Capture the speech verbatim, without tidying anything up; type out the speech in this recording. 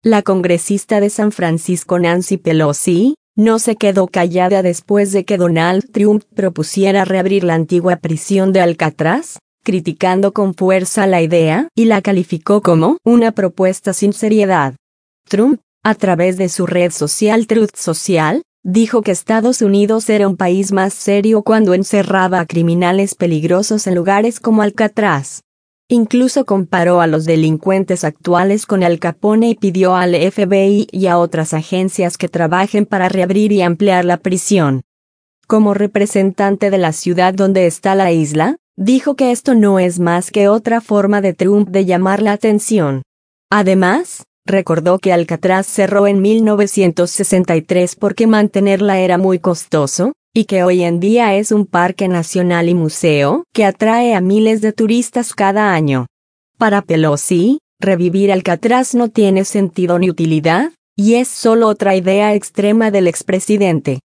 La congresista de San Francisco Nancy Pelosi no se quedó callada después de que Donald Trump propusiera reabrir la antigua prisión de Alcatraz, criticando con fuerza la idea y la calificó como una propuesta sin seriedad. Trump, a través de su red social Truth Social, dijo que Estados Unidos era un país más serio cuando encerraba a criminales peligrosos en lugares como Alcatraz. Incluso comparó a los delincuentes actuales con Al Capone y pidió al F B I y a otras agencias que trabajen para reabrir y ampliar la prisión. Como representante de la ciudad donde está la isla, dijo que esto no es más que otra forma de Trump de llamar la atención. Además, recordó que Alcatraz cerró en mil novecientos sesenta y tres porque mantenerla era muy costoso, y que hoy en día es un parque nacional y museo que atrae a miles de turistas cada año. Para Pelosi, revivir Alcatraz no tiene sentido ni utilidad, y es solo otra idea extrema del expresidente.